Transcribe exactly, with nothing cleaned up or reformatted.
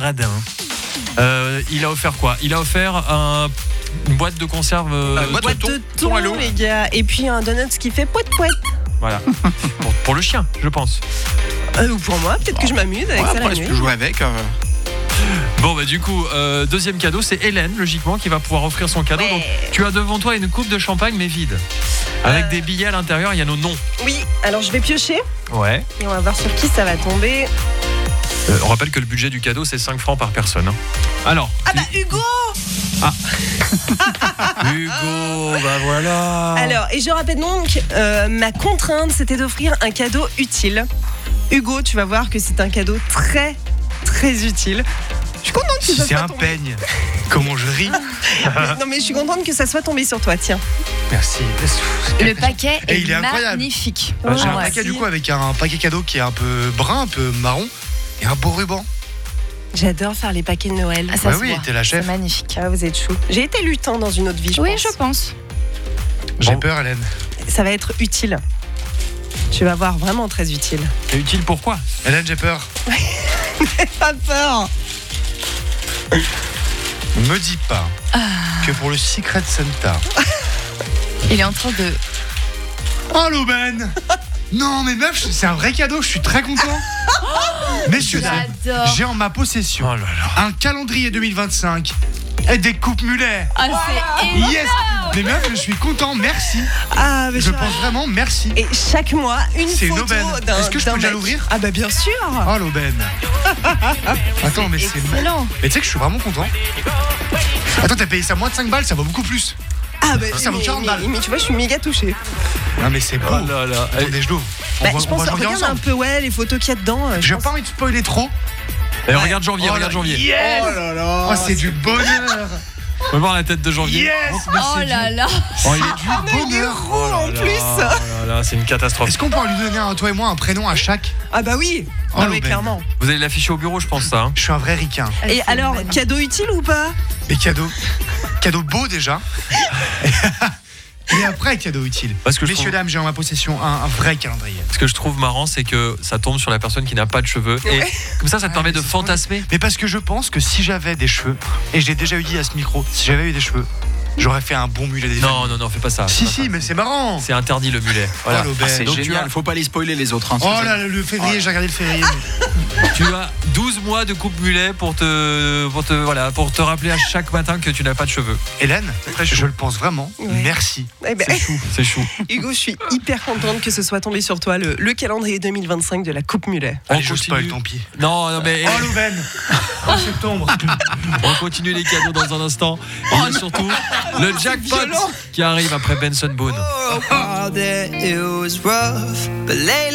Radin. Euh, il a offert quoi ? Il a offert un, une boîte de conserve. Euh, Euh, boîte Boîte thon, de thon thon, à l'eau. les gars. Et puis un donut qui fait poète poète. Voilà. pour, pour le chien, je pense. Euh, ou pour moi, peut-être que je m'amuse avec Ouais, ça la après, je nuit. peux jouer avec. euh. Bon, bah du coup, euh, deuxième cadeau, c'est Hélène, logiquement, qui va pouvoir offrir son cadeau. Ouais. Donc, tu as devant toi une coupe de champagne, mais vide. Avec Euh. des billets à l'intérieur, il y a nos noms. Oui, alors je vais piocher Ouais. et on va voir sur qui ça va tomber. Euh, on rappelle que le budget du cadeau, c'est cinq francs par personne. hein. Alors. Ah bah Hugo. Hugo, bah voilà. Alors, et je rappelle donc, euh, ma contrainte, c'était d'offrir un cadeau utile. Hugo, tu vas voir que c'est un cadeau très, très utile. Je suis contente que Si ça c'est soit un tombé. peigne, comment je ris. Mais- non mais je suis contente que ça soit tombé sur toi, tiens. Merci. Le paquet Et est, il est incroyable. magnifique. Ah, J'ai un Ouais. paquet du coup avec un paquet cadeau qui est un peu brun, un peu marron et un beau ruban. J'adore faire les paquets de Noël. Ah, ça Bah se oui, voit. t'es la chef. C'est magnifique. Ah, vous êtes chou. J'ai été lutin dans une autre vie, je Oui, pense. je pense. J'ai Bon. peur, Hélène. Ça va être utile. Tu vas voir, vraiment très utile. C'est utile pourquoi ? Hélène, j'ai peur. Pas peur. Me dis pas que pour le Secret Santa. Il est en train de. Oh l'aubaine. Non mais meuf, c'est un vrai cadeau, je suis très content. Messieurs, dames, J'adore. j'ai en ma possession Oh là là. un calendrier deux mille vingt-cinq et des coupes mulets. Ah, c'est énorme. Yes. Mais meuf, je suis content, merci. Ah, mais Je je- pense vraiment merci. Et chaque mois, une C'est une photo aubaine. d'un. Est-ce que je peux d'un déjà mec. l'ouvrir ? Ah bah bien sûr. Oh l'aubaine. Attends, mais c'est. Excellent. Mais tu sais que je suis vraiment content. Attends, t'as payé ça moins de cinq balles, ça vaut beaucoup plus. Ah bah Ça vaut mais, quarante balles. mais, mais tu vois, je suis méga touchée. Non mais c'est beau. Oh là là. Attendez, je l'ouvre. On Bah, va, je on pense, va janvier regarde un ensemble. peu, ouais, les photos qu'il y a dedans. euh, je J'ai pense- pas envie de spoiler trop. Eh, regarde janvier, Oh regarde là- janvier. Yes. Oh là là. Oh, c'est du bonheur. On va voir la tête de janvier. Yes. mais Oh c'est là là. Oh, il est du Un œil de bonheur. roux en Oh là plus. là, oh là là, c'est une catastrophe. Est-ce qu'on peut lui donner, un, toi et moi, un prénom à chaque ? Ah bah oui. Oh, Ah oui, l'aubaine. clairement. Vous allez l'afficher au bureau, je pense ça. hein. Je suis un vrai ricain. Et C'est alors, magnifique. cadeau utile ou pas? Mais cadeau. Cadeau beau déjà. Et après, cadeau utile. Parce que je Messieurs, trouve- dames, j'ai en ma possession un, un vrai calendrier. Ce que je trouve marrant, c'est que ça tombe sur la personne qui n'a pas de cheveux. Et comme ça, ça te Ah, permet mais de c'est fantasmer. Mais parce que je pense que si j'avais des cheveux, et je l'ai déjà eu dit à ce micro, si j'avais eu des cheveux, j'aurais fait un bon mulet des Non, non, non, fais pas ça. Si, fais pas si, ça. mais c'est marrant. C'est interdit le mulet. Voilà. Oh, l'aubaine. C'est Donc, tu génial, as- faut pas les spoiler les autres. hein, Oh c'est- là, le février, j'ai regardé le février. Tu as douze mois de coupe mulet pour te, pour te, voilà, pour te rappeler à chaque matin que tu n'as pas de cheveux. Hélène, je le pense vraiment. Ouais. Merci. Eh ben, C'est chou, c'est chou. Hugo, je suis hyper contente que ce soit tombé sur toi, le, le calendrier deux mille vingt-cinq de la Coupe Mulet. On Allez, je continue. spoil, tant pis. Non, non, mais Oh, l'aubaine. En septembre. on continue les cadeaux dans un instant. Et surtout, le jackpot violent. qui arrive après Benson Boone. Oh, that it was rough, but lately